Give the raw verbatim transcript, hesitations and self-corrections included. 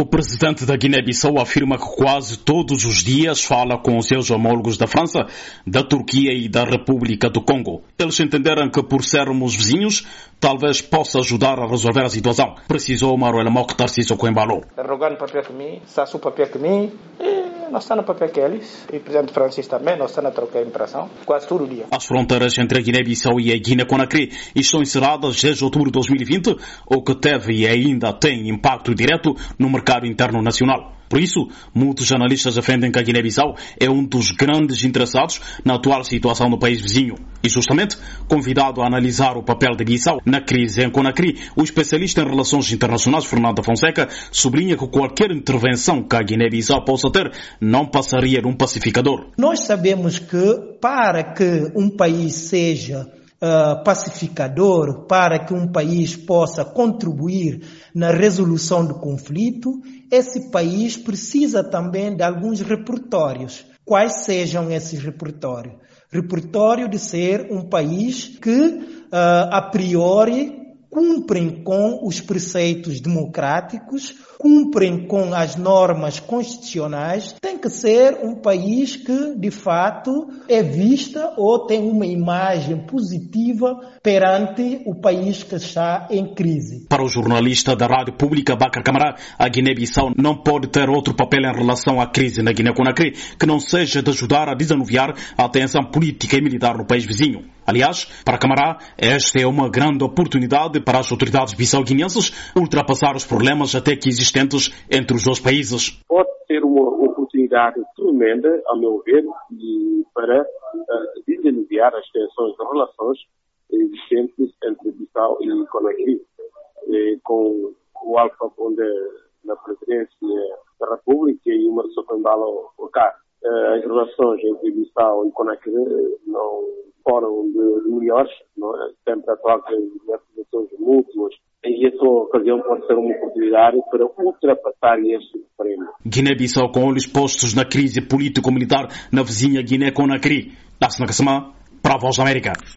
presidente da Guiné-Bissau afirma que quase todos os dias fala com os seus homólogos da França, da Turquia e da República do Congo. Eles entenderam que, por sermos vizinhos, talvez possa ajudar a resolver a situação. Precisou Manuel Mock Tarcísio Coembalo. Rogando papel que mim, saço papel que mim, e nós estamos no papel que eles, e o presidente Francis também, nós estamos a trocar impressão, quase todo dia. As fronteiras entre a Guiné-Bissau e a Guiné-Conakry estão encerradas desde outubro de dois mil e vinte, o que teve e ainda tem impacto direto no mercado interno nacional. Por isso, muitos analistas defendem que a Guiné-Bissau é um dos grandes interessados na atual situação do país vizinho. E justamente, convidado a analisar o papel de Bissau na crise em Conakry, o especialista em relações internacionais Fernando Fonseca sublinha que qualquer intervenção que a Guiné-Bissau possa ter não passaria de um pacificador. Nós sabemos que para que um país seja Uh, pacificador, para que um país possa contribuir na resolução do conflito, esse país precisa também de alguns repertórios. Quais sejam esses repertórios? Repertório de ser um país que, uh, a priori, cumprem com os preceitos democráticos, cumprem com as normas constitucionais, tem que ser um país que, de fato, é vista ou tem uma imagem positiva perante o país que está em crise. Para o jornalista da Rádio Pública, Bakar Camara, a Guiné-Bissau não pode ter outro papel em relação à crise na Guiné-Conakry que não seja de ajudar a desanuviar a tensão política e militar no país vizinho. Aliás, para Camara, esta é uma grande oportunidade para as autoridades bissau-guinenses ultrapassar os problemas até que existentes entre os dois países. Pode ser uma oportunidade tremenda, a meu ver, de, para uh, desanuviar as tensões de relações existentes entre Bissau e Conakry. E, com o Alpha Conde na presidência da República e o Marcelo Coembalo cá. Uh, as relações entre Bissau e Conakry não foram de, de melhores, não é? Sempre atual que as relações mútuas. E essa ocasião pode ser uma oportunidade para ultrapassar este prêmio. Guiné-Bissau com olhos postos na crise político-militar na vizinha Guiné-Conakry. Lássina Kassama, para a Voz da América.